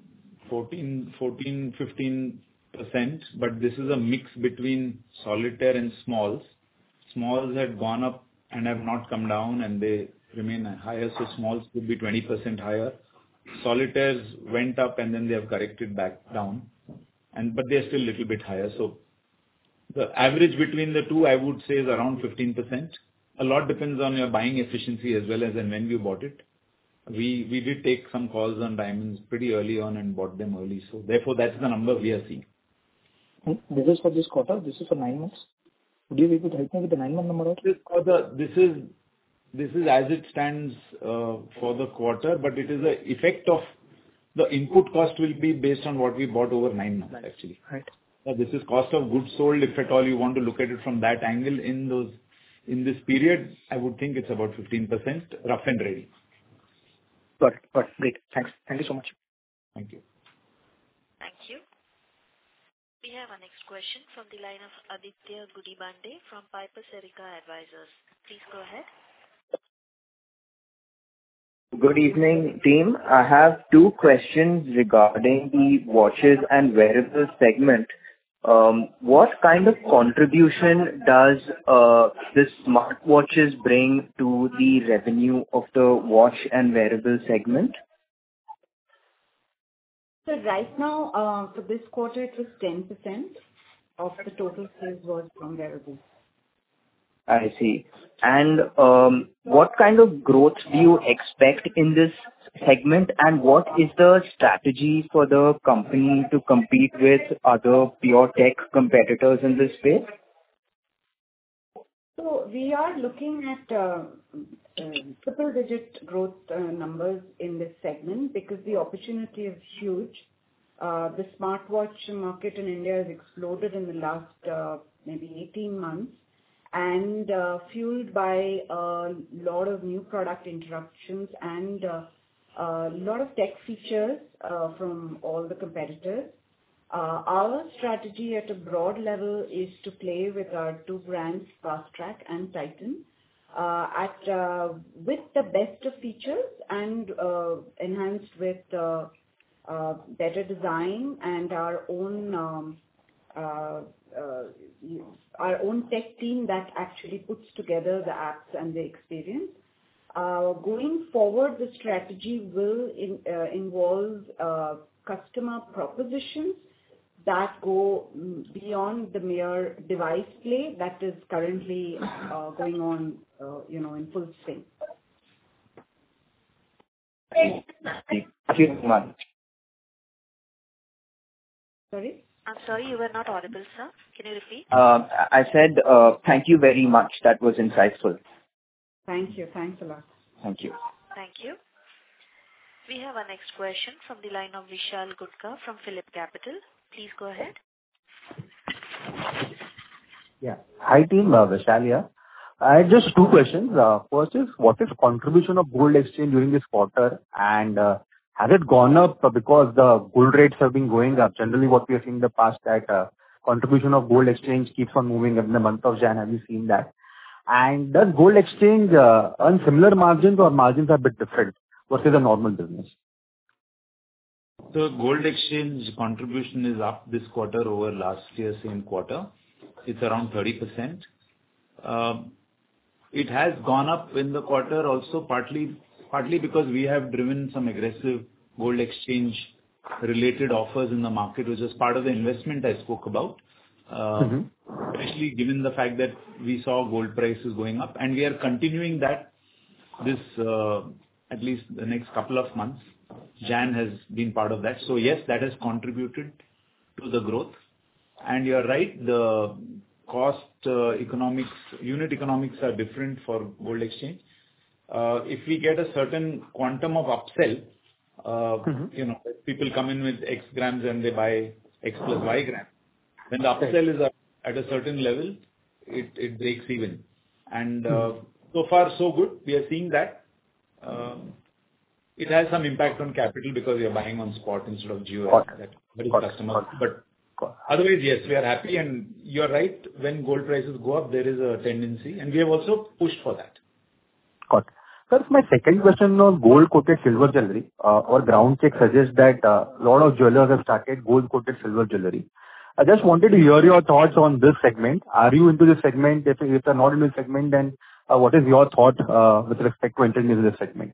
15%, but this is a mix between solitaire and smalls. Smalls had gone up and have not come down and they remain higher. So smalls could be 20% higher. Solitaires went up and then they have corrected back down. But they're still a little bit higher. So the average between the two, I would say, is around 15%. A lot depends on your buying efficiency as well as when you bought it. We did take some calls on diamonds pretty early on and bought them early. So therefore, that's the number we are seeing. This is for this quarter? This is for 9 months? Would you be able to help me with the 9-month number also? This is as it stands for the quarter, but it is the effect of the input cost will be based on what we bought over 9 months actually. Right. This is cost of goods sold. If at all you want to look at it from that angle in this period, I would think it's about 15% rough and ready. Got it. Great. Thanks. Thank you so much. Thank you. Thank you. We have our next question from the line of Aditya Gudibande from Piper Serica Advisors. Please go ahead. Good evening, team. I have 2 questions regarding the watches and wearables segment. What kind of contribution does the smartwatches bring to the revenue of the watch and wearable segment? So right now, for this quarter, it was 10% of the total sales was from wearables. I see. And what kind of growth do you expect in this segment, and what is the strategy for the company to compete with other pure tech competitors in this space? So we are looking at triple-digit growth numbers in this segment because the opportunity is huge. The smartwatch market in India has exploded in the last maybe 18 months. and fueled by a lot of new product introductions and a lot of tech features from all the competitors. Our strategy at a broad level is to play with our two brands, Fastrack and Titan, with the best of features and enhanced with better design and our own tech team that actually puts together the apps and the experience. Going forward, the strategy will involve customer propositions that go beyond the mere device play that is currently going on, in full swing. Thank you very much. Sorry? I'm sorry, you were not audible, sir. Can you repeat? I said thank you very much. That was insightful. Thank you. Thanks a lot. Thank you. Thank you. We have our next question from the line of Vishal Gutka from Phillip Capital. Please go ahead. Yeah. Hi team, Vishal here. I have just two questions. First is, what is contribution of gold exchange during this quarter, and has it gone up because the gold rates have been going up? Generally, what we have seen in the past that contribution of gold exchange keeps on moving in the month of Jan. Have you seen that? And does gold exchange earn similar margins, or margins are a bit different versus a normal business? The gold exchange contribution is up this quarter over last year's same quarter. It's around 30%. It has gone up in the quarter also partly because we have driven some aggressive gold exchange related offers in the market, which is part of the investment I spoke about. Especially given the fact that we saw gold prices going up, and we are continuing that this at least the next couple of months. Jan has been part of that. So yes, that has contributed to the growth. And you're right, the cost economics, unit economics are different for gold exchange. If we get a certain quantum of upsell, people come in with X grams and they buy X plus Y grams. When the upsell is at a certain level, it breaks even. And so far so good. We are seeing that. It has some impact on capital because we are buying on spot instead of GOS. That is customer. But otherwise, yes, we are happy. And you are right. When gold prices go up, there is a tendency, and we have also pushed for that. Got it. Sir, my second question on gold-coated silver jewelry. Our ground check suggests that a lot of jewelers have started gold-coated silver jewelry. I just wanted to hear your thoughts on this segment. Are you into this segment? If you're not in this segment, then what is your thought with respect to entering into this segment?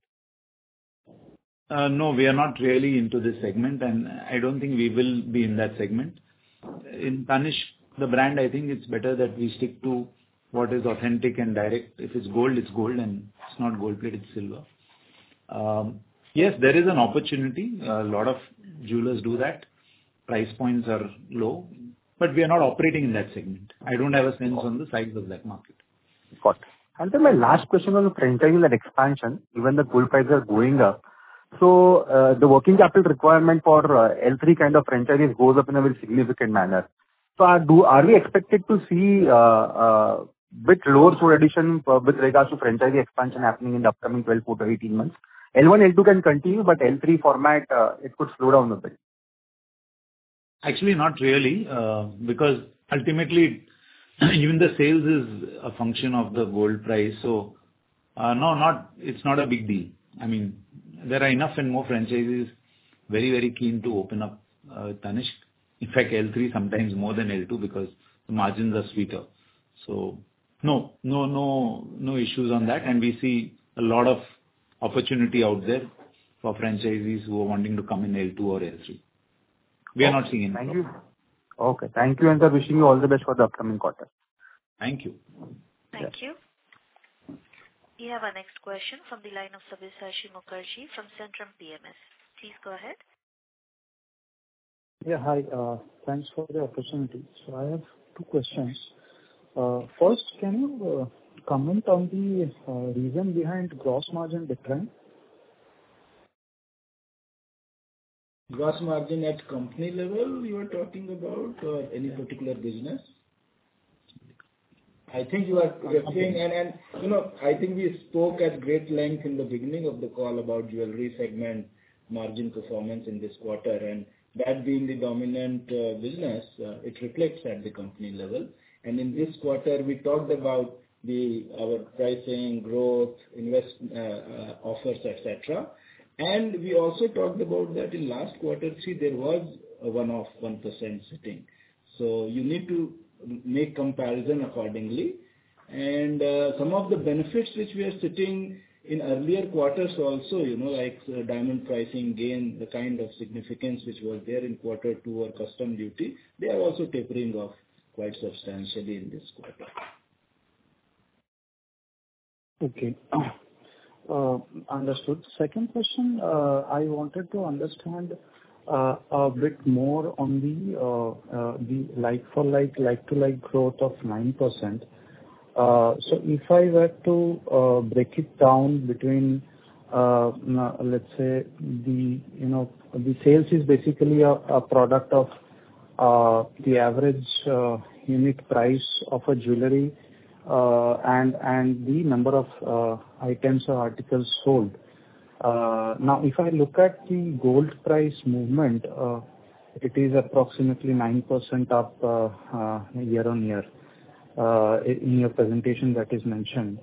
No, we are not really into this segment, and I don't think we will be in that segment. In Tanishq, the brand, I think it's better that we stick to what is authentic and direct. If it's gold, and it's not gold-plated silver. Yes, there is an opportunity. A lot of jewelers do that. Price points are low, but we are not operating in that segment. I don't have a sense on the size of that market. Got it. And then my last question on the franchising and expansion, even the gold prices are going up. So the working capital requirement for L3 kind of franchises goes up in a very significant manner. So are we expected to see bit lower store addition with regards to franchisee expansion happening in the upcoming 12 to 18 months? L1, L2 can continue, but L3 format, it could slow down a bit. Actually, not really, because ultimately, even the sales is a function of the gold price. So, it's not a big deal. I mean, there are enough and more franchises very, very keen to open up Tanishq. In fact, L3 sometimes more than L2 because the margins are sweeter. So, no issues on that. And we see a lot of opportunity out there for franchisees who are wanting to come in L2 or L3. We are not seeing any problem. Thank you. Okay. Thank you, and sir, wishing you all the best for the upcoming quarter. Thank you. Thank you. We have our next question from the line of Sabyasachi Mukherjee from Centrum PMS. Please go ahead. Yeah, hi. Thanks for the opportunity. So I have two questions. First, can you comment on the reason behind gross margin decline? Gross margin at company level you are talking about, or any particular business? I think you are referring, and I think we spoke at great length in the beginning of the call about jewelry segment margin performance in this quarter, and that being the dominant business, it reflects at the company level. And in this quarter, we talked about our pricing, growth, offers, etc. And we also talked about that in last quarter, there was a one-off 1% sitting. So you need to make comparison accordingly. And some of the benefits which we are sitting in earlier quarters also, like diamond pricing gain, the kind of significance which was there in quarter 2 or custom duty, they are also tapering off quite substantially in this quarter. Okay. Understood. Second question, I wanted to understand a bit more on the like-to-like growth of 9%. So if I were to break it down between, let's say, the sales is basically a product of the average unit price of a jewelry and the number of items or articles sold. Now, if I look at the gold price movement, it is approximately 9% up year on year. In your presentation that is mentioned.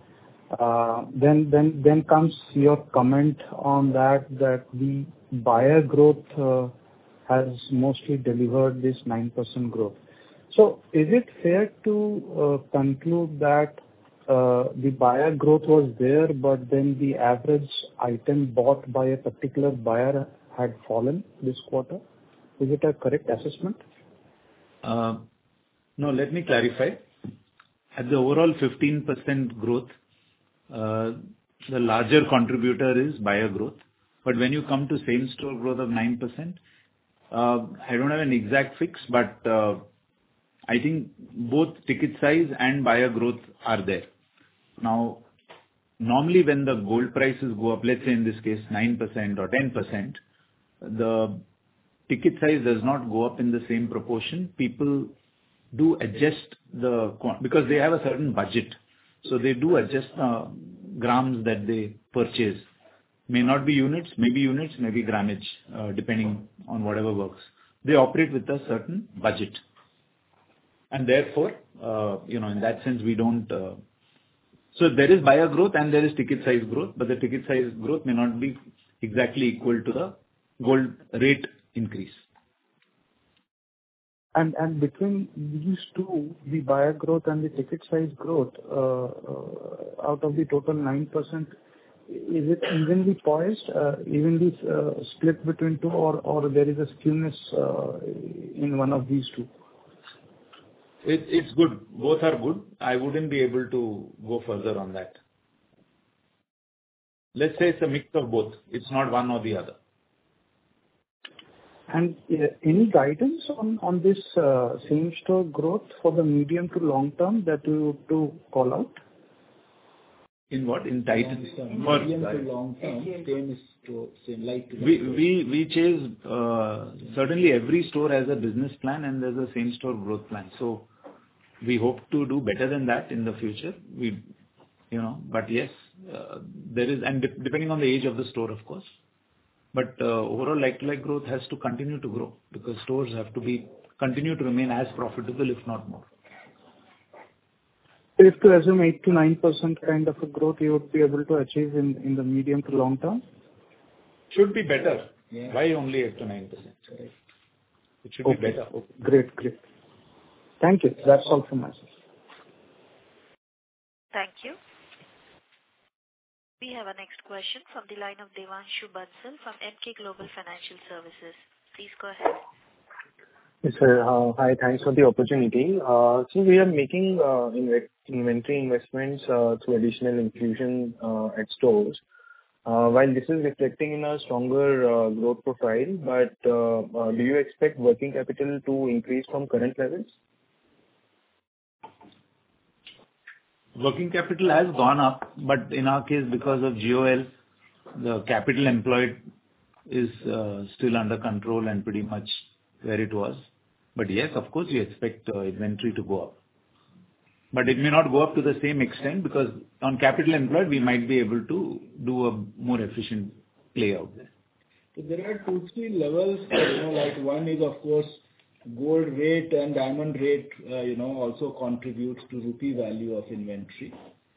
Then comes your comment on that the buyer growth has mostly delivered this 9% growth. So is it fair to conclude that the buyer growth was there, but then the average item bought by a particular buyer had fallen this quarter? Is it a correct assessment? No, let me clarify. At the overall 15% growth, the larger contributor is buyer growth. But when you come to same store growth of 9%, I don't have an exact fix, but I think both ticket size and buyer growth are there. Now, normally when the gold prices go up, let's say in this case 9% or 10%, the ticket size does not go up in the same proportion. People do adjust because they have a certain budget. So they do adjust grams that they purchase. May not be units, maybe grammage, depending on whatever works. They operate with a certain budget. And therefore, in that sense, we don't. So there is buyer growth and there is ticket size growth, but the ticket size growth may not be exactly equal to the gold rate increase. And between these two, the buyer growth and the ticket size growth, out of the total 9%, is it evenly poised, evenly split between two, or there is a skewness in one of these two? It's good. Both are good. I wouldn't be able to go further on that. Let's say it's a mix of both. It's not one or the other. And any guidance on this same store growth for the medium to long term that you would to call out? In what? In Titan? Medium to long term, same like to we chase certainly every store has a business plan and there's a same store growth plan. So we hope to do better than that in the future. But yes, there is, and depending on the age of the store, of course. But overall like-to-like growth has to continue to grow because stores have to continue to remain as profitable, if not more. If to assume 8 to 9% kind of a growth you would be able to achieve in the medium to long term? Should be better. Yeah. Why only 8 to 9%? Correct. It should be better. Okay. Great. Thank you. That's all from myself. Thank you. We have a next question from the line of Devanshu Bansal from Emkay Global Financial Services. Please go ahead. Yes, sir. Hi, thanks for the opportunity. So we are making inventory investments through additional infusion at stores. While this is reflecting in a stronger growth profile, but do you expect working capital to increase from current levels? Working capital has gone up, but in our case, because of GOL, the capital employed is still under control and pretty much where it was. But yes, of course, we expect inventory to go up. But it may not go up to the same extent because on capital employed, we might be able to do a more efficient play out there. So there are 2-3 levels, like one is of course gold rate and diamond rate, also contributes to rupee value of inventory.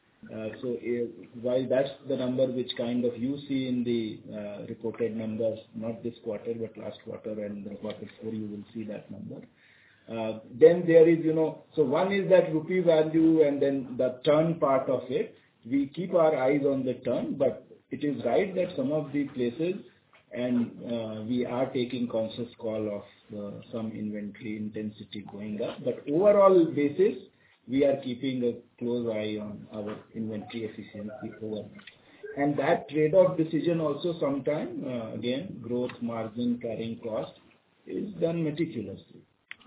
While that's the number which kind of you see in the reported numbers, not this quarter, but last quarter and the quarter 4, you will see that number. Then there is, so one is that rupee value and then the turn part of it. We keep our eyes on the turn, but it is right that some of the places and we are taking conscious call of some inventory intensity going up. But overall basis, we are keeping a close eye on our inventory efficiency overall. And that trade-off decision also sometime, again, growth, margin, carrying cost is done meticulously.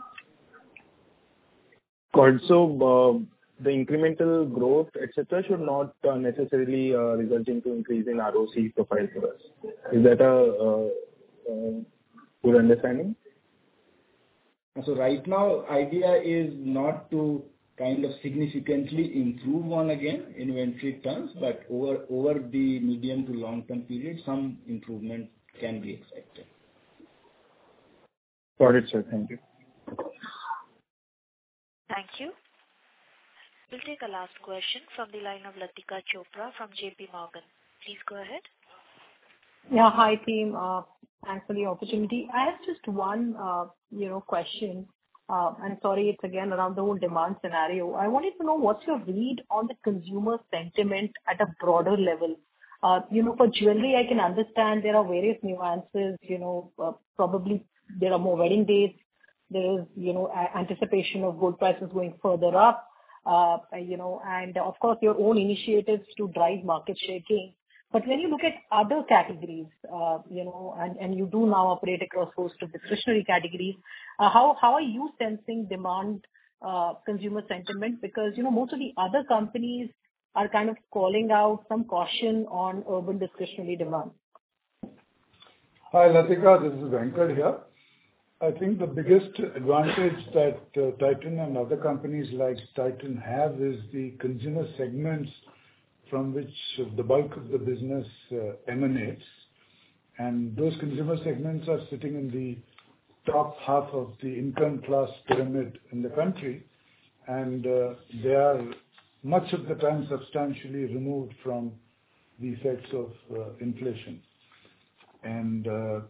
Good. So the incremental growth, etc., should not necessarily result into increase in ROC profile for us. Is that a good understanding? So right now, idea is not to kind of significantly improve on again inventory turns, but over the medium to long term period, some improvement can be expected. Got it, sir. Thank you. Thank you. We'll take a last question from the line of Latika Chopra from JP Morgan. Please go ahead. Yeah, hi team. Thanks for the opportunity. I have just one, question. And sorry, it's again around the whole demand scenario. I wanted to know what's your read on the consumer sentiment at a broader level. For jewelry, I can understand there are various nuances. Probably there are more wedding dates. There is, anticipation of gold prices going further up. And of course your own initiatives to drive market share gain. But when you look at other categories, and you do now operate across host of discretionary categories, how are you sensing demand, consumer sentiment? Because, most of the other companies are kind of calling out some caution on urban discretionary demand. Hi, Latika, this is Venkat here. I think the biggest advantage that Titan and other companies like Titan have is the consumer segments from which the bulk of the business emanates. And those consumer segments are sitting in the top half of the income class pyramid in the country. And they are much of the time substantially removed from the effects of inflation. And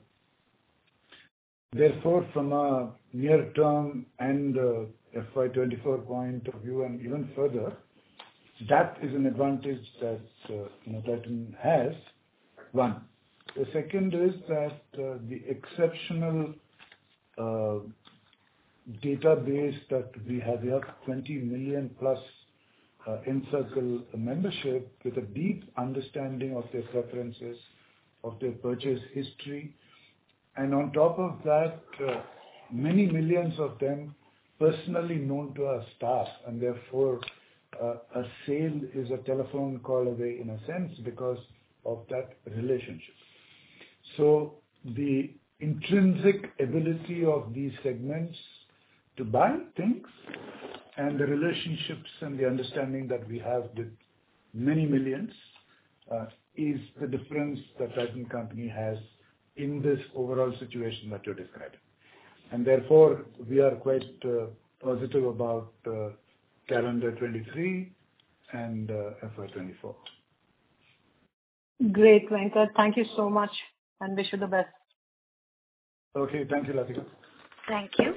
therefore, from a near-term and FY24 point of view and even further, that is an advantage that Titan has. One. The second is that the exceptional database that we have 20 million plus Encircle membership with a deep understanding of their preferences, of their purchase history. And on top of that, many millions of them personally known to our staff, and therefore a sale is a telephone call away in a sense because of that relationship. So the intrinsic ability of these segments to buy things and the relationships and the understanding that we have with many millions is the difference that Titan Company has in this overall situation that you're describing. And therefore, we are quite positive about calendar 23 and FY24. Great, Venkat. Thank you so much and wish you the best. Okay, thank you, Latika. Thank you.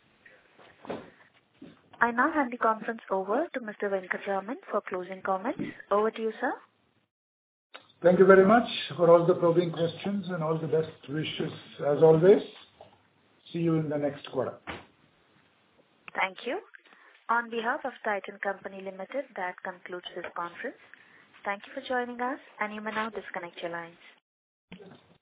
I now hand the conference over to Mr. Venkatraman for closing comments. Over to you, sir. Thank you very much for all the probing questions and all the best wishes as always. See you in the next quarter. Thank you. On behalf of Titan Company Limited, that concludes this conference. Thank you for joining us, and you may now disconnect your lines.